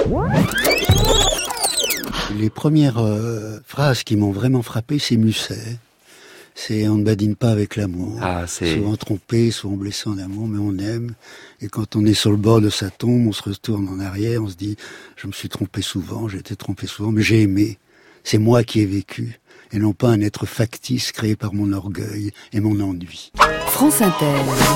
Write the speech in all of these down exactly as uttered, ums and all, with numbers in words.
Les premières euh, phrases qui m'ont vraiment frappé, c'est Musset. C'est « on ne badine pas avec l'amour ah, ». Souvent trompé, souvent blessé en amour, mais on aime. Et quand on est sur le bord de sa tombe, on se retourne en arrière, on se dit « je me suis trompé souvent, j'ai été trompé souvent, mais j'ai aimé. C'est moi qui ai vécu. » Et non pas un être factice créé par mon orgueil et mon ennui. France Inter.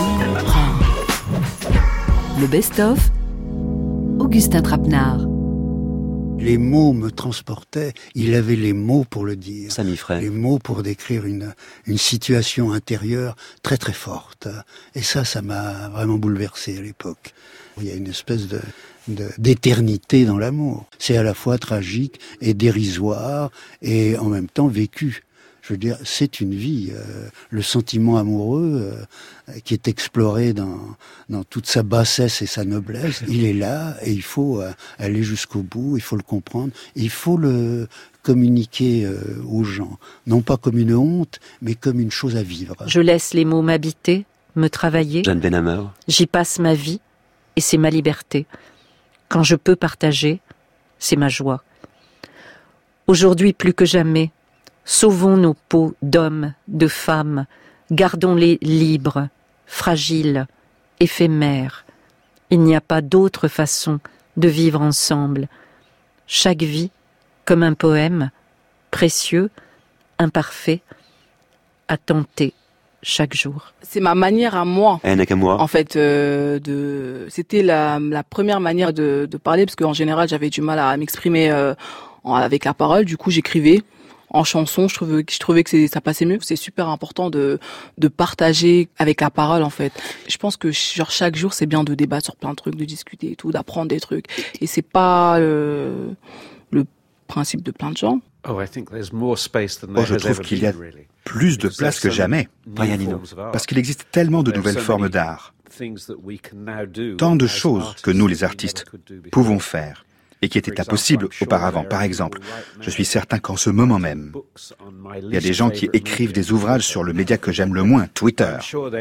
Le best-of, Augustin Trapenard. Les mots me transportaient, il avait les mots pour le dire. Ça m'y ferait. Les mots pour décrire une, une situation intérieure très très forte. Et ça, ça m'a vraiment bouleversé à l'époque. Il y a une espèce de, de, d'éternité dans l'amour. C'est à la fois tragique et dérisoire et en même temps vécu. Je veux dire, c'est une vie. Euh, le sentiment amoureux euh, qui est exploré dans, dans toute sa bassesse et sa noblesse, il est là et il faut euh, aller jusqu'au bout, il faut le comprendre, il faut le communiquer euh, aux gens. Non pas comme une honte, mais comme une chose à vivre. Je laisse les mots m'habiter, me travailler. Jeanne Benhammer. J'y passe ma vie et c'est ma liberté. Quand je peux partager, c'est ma joie. Aujourd'hui plus que jamais, sauvons nos peaux d'hommes, de femmes, gardons-les libres, fragiles, éphémères. Il n'y a pas d'autre façon de vivre ensemble. Chaque vie, comme un poème, précieux, imparfait, à tenter chaque jour. C'est ma manière à moi. Eh, Nakamura. En fait, euh, de, c'était la, la première manière de, de parler, parce qu'en général, j'avais du mal à m'exprimer euh, en, avec la parole. Du coup, j'écrivais. En chanson, je trouvais, je trouvais que c'est, ça passait mieux. C'est super important de, de partager avec la parole, en fait. Je pense que genre, chaque jour, c'est bien de débattre sur plein de trucs, de discuter et tout, d'apprendre des trucs. Et c'est pas euh, le principe de plein de gens. Oh, je trouve qu'il y a plus de place que jamais, Brianino. parce qu'il existe tellement de nouvelles formes d'art, tant de choses que nous, les artistes, pouvons faire, et qui étaient impossibles auparavant. Par exemple, je suis certain qu'en ce moment même, il y a des gens qui écrivent des ouvrages sur le média que j'aime le moins, Twitter.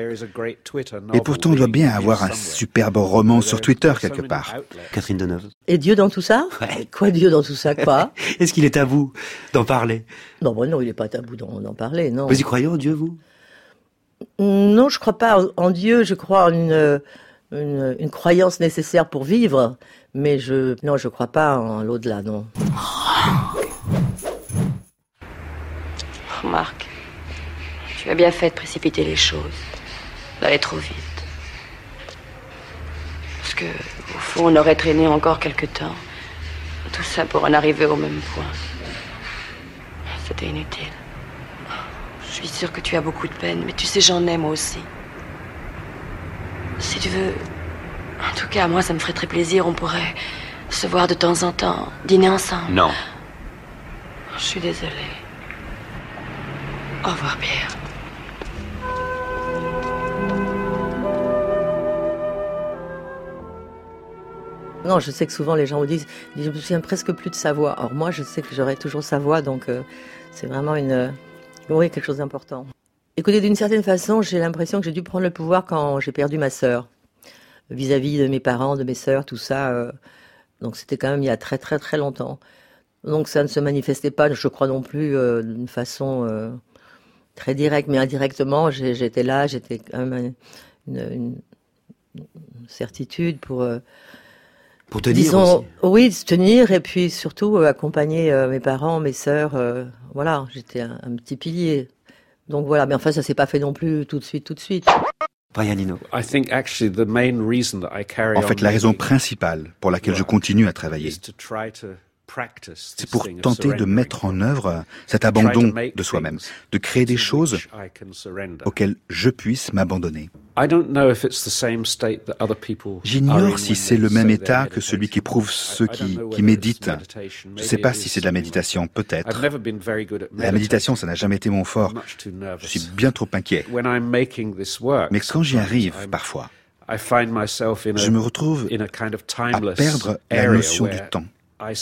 Et pourtant, on doit bien avoir un superbe roman sur Twitter quelque part. Catherine Deneuve. Et Dieu dans tout ça ? Ouais. Quoi Dieu dans tout ça, quoi ? Est-ce qu'il est à vous d'en parler ? Non, bon, non, il n'est pas tabou d'en, d'en parler, non. Vous y croyez en Dieu, vous ? Non, je crois pas en, en Dieu, je crois en une, une, une croyance nécessaire pour vivre. Mais je, non, je crois pas en l'au-delà, non. Remarque, tu as bien fait de précipiter les choses, d'aller trop vite. Parce que, au fond, on aurait traîné encore quelque temps. Tout ça pour en arriver au même point. C'était inutile. Je suis sûre que tu as beaucoup de peine, mais tu sais, j'en ai moi aussi. Si tu veux... En tout cas, moi, ça me ferait très plaisir. On pourrait se voir de temps en temps, dîner ensemble. Non. Je suis désolée. Au revoir, Pierre. Non, je sais que souvent les gens me disent, je me souviens presque plus de sa voix. Or moi, je sais que j'aurai toujours sa voix, donc euh, c'est vraiment une, euh, oui, quelque chose d'important. Écoutez, d'une certaine façon, j'ai l'impression que j'ai dû prendre le pouvoir quand j'ai perdu ma sœur. Vis-à-vis de mes parents, de mes sœurs, tout ça. Euh, donc c'était quand même il y a très très très longtemps. Donc ça ne se manifestait pas, je crois non plus, euh, d'une façon euh, très directe, mais indirectement, j'ai, j'étais là, j'étais quand même une, une, une certitude pour... Euh, pour tenir disons, aussi. Oui, tenir et puis surtout euh, accompagner euh, mes parents, mes sœurs. Euh, voilà, j'étais un, un petit pilier. Donc voilà, mais enfin ça s'est pas fait non plus tout de suite, tout de suite. Brianino. En fait, la raison principale pour laquelle je continue à travailler, c'est pour tenter de mettre en œuvre cet abandon de soi-même, de créer des choses auxquelles je puisse m'abandonner. J'ignore si c'est le même état que celui qu'éprouvent ceux qui, qui méditent. Je ne sais pas si c'est de la méditation, peut-être. La méditation, ça n'a jamais été mon fort. Je suis bien trop inquiet. Mais quand j'y arrive, parfois, je me retrouve à perdre la notion du temps. À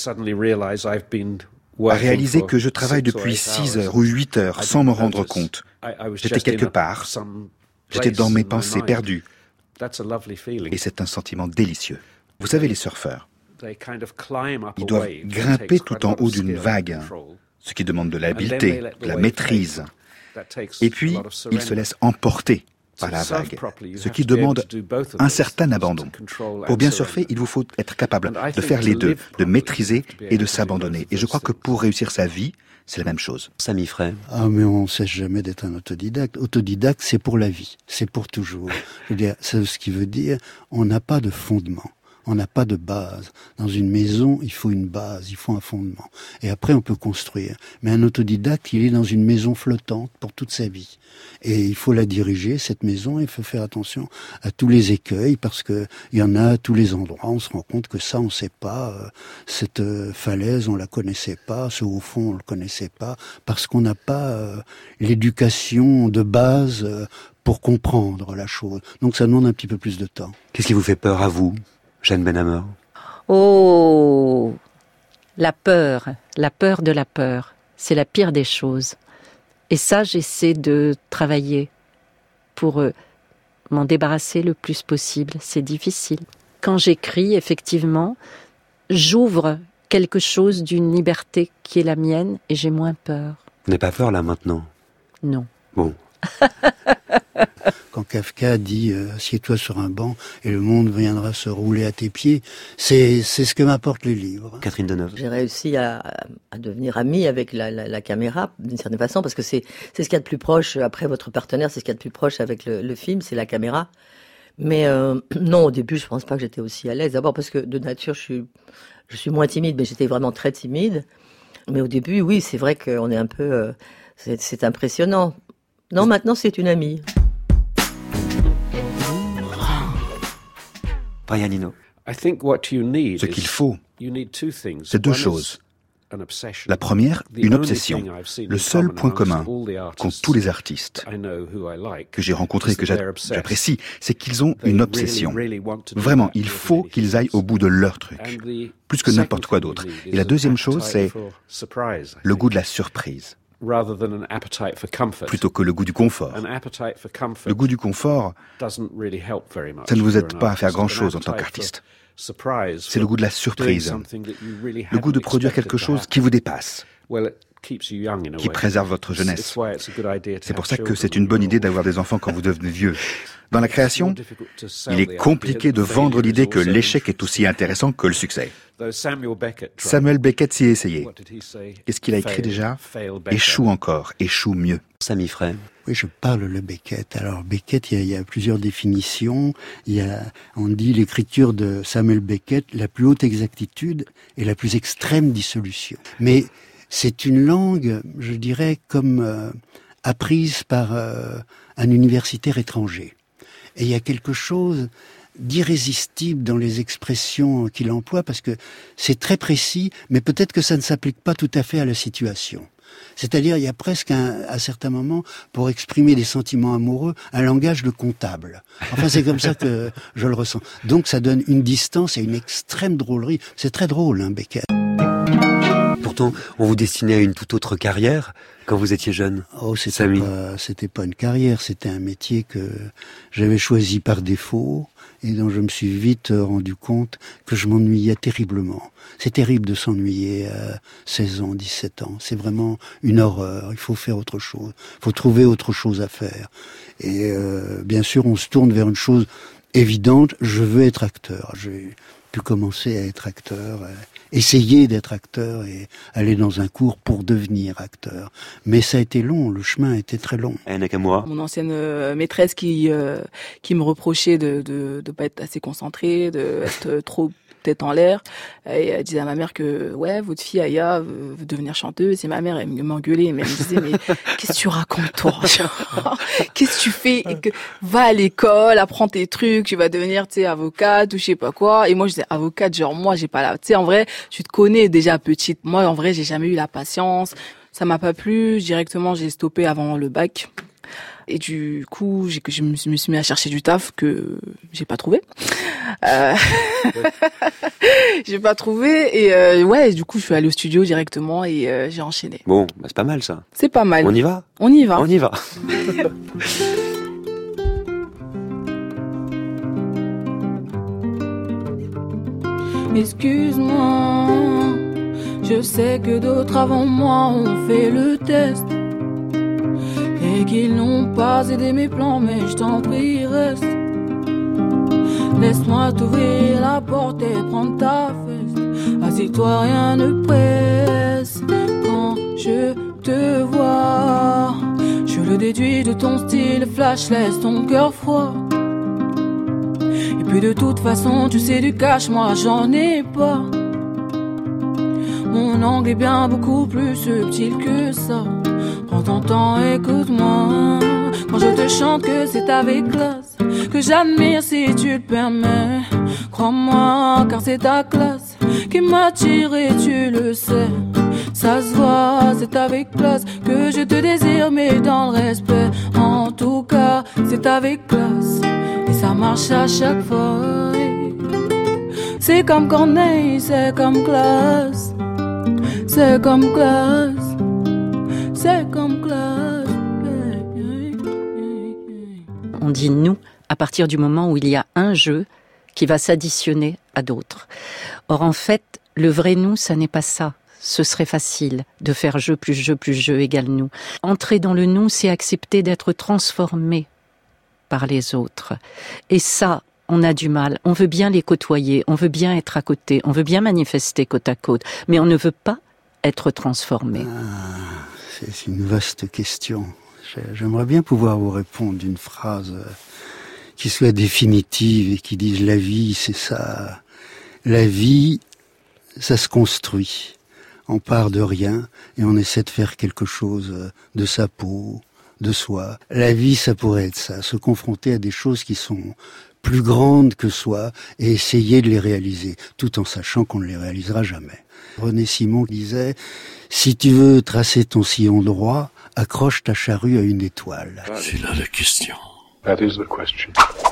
réaliser que je travaille depuis six heures ou huit heures sans me rendre compte. J'étais quelque part, j'étais dans mes pensées perdues. Et c'est un sentiment délicieux. Vous savez, les surfeurs, Ils doivent grimper tout en haut d'une vague, ce qui demande de l'habileté, de la maîtrise. Et puis, ils se laissent emporter par la vague, ce qui demande un certain abandon. Pour bien surfer, il vous faut être capable de faire les deux, de maîtriser et de s'abandonner. Et je crois que pour réussir sa vie, c'est la même chose. Samy Frey. Ah, mais on ne cesse jamais d'être un autodidacte. Autodidacte, c'est pour la vie, c'est pour toujours. Je veux dire, c'est ce qui veut dire, on n'a pas de fondement. On n'a pas de base. Dans une maison, il faut une base, il faut un fondement. Et après, on peut construire. Mais un autodidacte, il est dans une maison flottante pour toute sa vie. Et il faut la diriger, cette maison, il faut faire attention à tous les écueils, parce que il y en a à tous les endroits. On se rend compte que ça, on ne sait pas. Euh, cette euh, falaise, on la connaissait pas. Ce haut fond, on le connaissait pas. Parce qu'on n'a pas euh, l'éducation de base euh, pour comprendre la chose. Donc ça demande un petit peu plus de temps. Qu'est-ce qui vous fait peur à vous, Jeanne Benhammer? Oh, la peur, la peur de la peur, c'est la pire des choses. Et ça, j'essaie de travailler pour euh, m'en débarrasser le plus possible. C'est difficile. Quand j'écris, effectivement, j'ouvre quelque chose d'une liberté qui est la mienne et j'ai moins peur. Vous n'avez pas peur là maintenant? Non. Bon. Quand Kafka dit euh, « assieds-toi sur un banc et le monde viendra se rouler à tes pieds », c'est c'est ce que m'apportent les livres. Catherine Deneuve. J'ai réussi à, à devenir amie avec la, la, la caméra, d'une certaine façon, parce que c'est c'est ce qu'il y a de plus proche, après votre partenaire, c'est ce qu'il y a de plus proche avec le, le film, c'est la caméra. Mais euh, non, au début, je pense pas que j'étais aussi à l'aise. D'abord parce que de nature, je suis, je suis moins timide, mais j'étais vraiment très timide. Mais au début, oui, c'est vrai qu'on est un peu... Euh, c'est, c'est impressionnant. Non, maintenant, c'est une amie. Brian Eno. Ce qu'il faut, c'est deux choses. La première, une obsession. Le seul point commun qu'ont tous les artistes que j'ai rencontrés, que j'apprécie, c'est qu'ils ont une obsession. Vraiment, il faut qu'ils aillent au bout de leur truc, plus que n'importe quoi d'autre. Et la deuxième chose, c'est le goût de la surprise, plutôt que le goût du confort. Le goût du confort, ça ne vous aide pas à faire grand-chose en tant qu'artiste. C'est le goût de la surprise, le goût de produire quelque chose qui vous dépasse, qui préserve votre jeunesse. C'est pour ça que c'est une bonne idée d'avoir des enfants quand vous devenez vieux. Dans la création, il est compliqué de vendre l'idée que l'échec est aussi intéressant que le succès. Samuel Beckett s'y est essayé. Qu'est-ce qu'il a écrit déjà? Échoue encore, échoue mieux. Samy Frey. Oui, je parle le Beckett. Alors Beckett, il y, a, il y a plusieurs définitions. Il y a, on dit l'écriture de Samuel Beckett, la plus haute exactitude et la plus extrême dissolution. Mais c'est une langue, je dirais, comme euh, apprise par euh, un universitaire étranger. Et il y a quelque chose d'irrésistible dans les expressions qu'il emploie, parce que c'est très précis, mais peut-être que ça ne s'applique pas tout à fait à la situation. C'est-à-dire, il y a presque, un, à certains moments, pour exprimer des sentiments amoureux, un langage de comptable. Enfin, c'est comme ça que je le ressens. Donc, ça donne une distance et une extrême drôlerie. C'est très drôle, hein, Beckett. Pourtant, on vous destinait à une toute autre carrière quand vous étiez jeune. Oh, c'était pas, c'était pas une carrière, c'était un métier que j'avais choisi par défaut et dont je me suis vite rendu compte que je m'ennuyais terriblement. C'est terrible de s'ennuyer à seize ans, dix-sept ans. C'est vraiment une horreur. Il faut faire autre chose. Il faut trouver autre chose à faire. Et euh, bien sûr, on se tourne vers une chose évidente. Je veux être acteur. J'ai pu commencer à être acteur, euh, essayer d'être acteur et aller dans un cours pour devenir acteur. Mais ça a été long, le chemin a été très long. Aya Nakamura. Mon ancienne euh, maîtresse qui euh, qui me reprochait de de de pas être assez concentrée, de être trop tête en l'air, et elle disait à ma mère que ouais, votre fille Aya veut, veut devenir chanteuse, et ma mère elle m'engueulait, mais elle me disait mais qu'est-ce que tu racontes toi? Qu'est-ce que tu fais? Et que, va à l'école, apprends tes trucs, tu vas devenir tu sais avocate ou je sais pas quoi. Et moi je disais avocate, genre moi j'ai pas la, tu sais en vrai, tu te connais déjà petite. Moi en vrai, j'ai jamais eu la patience, ça m'a pas plu, directement j'ai stoppé avant le bac. Et du coup, j'ai, je me suis mis à chercher du taf que j'ai pas trouvé. Euh... j'ai pas trouvé et euh, ouais, du coup, je suis allée au studio directement et euh, j'ai enchaîné. Bon, bah c'est pas mal ça. C'est pas mal. On y va. On y va. On y va. excuse-moi. Je sais que d'autres avant moi ont fait le test et qu'ils n'ont pas aidé mes plans, mais je t'en prie reste. Laisse-moi t'ouvrir la porte et prendre ta fesse. Assieds-toi, rien ne presse. Quand je te vois, je le déduis de ton style flash, laisse ton cœur froid. Et puis de toute façon, tu sais du cash, moi j'en ai pas. Mon angle est bien beaucoup plus subtil que ça. Prends ton temps, écoute-moi. Quand je te chante que c'est avec classe que j'admire si tu le permets. Crois-moi, car c'est ta classe qui m'attire et tu le sais. Ça se voit, c'est avec classe que je te désire, mais dans le respect. En tout cas, c'est avec classe et ça marche à chaque fois. C'est comme Corneille, c'est comme classe. C'est comme classe. C'est comme classe. On dit nous à partir du moment où il y a un jeu qui va s'additionner à d'autres. Or en fait, le vrai nous, ça n'est pas ça. Ce serait facile de faire jeu plus jeu plus jeu égale nous. Entrer dans le nous, c'est accepter d'être transformé par les autres. Et ça, on a du mal. On veut bien les côtoyer, on veut bien être à côté, on veut bien manifester côte à côte, mais on ne veut pas être transformé. Ah, c'est une vaste question. J'aimerais bien pouvoir vous répondre d'une phrase qui soit définitive et qui dise la vie, c'est ça. La vie, ça se construit. On part de rien et on essaie de faire quelque chose de sa peau, de soi. La vie, ça pourrait être ça, se confronter à des choses qui sont plus grandes que soi et essayer de les réaliser, tout en sachant qu'on ne les réalisera jamais. René Simon disait, si tu veux tracer ton sillon droit, accroche ta charrue à une étoile. C'est là la question. That is the question.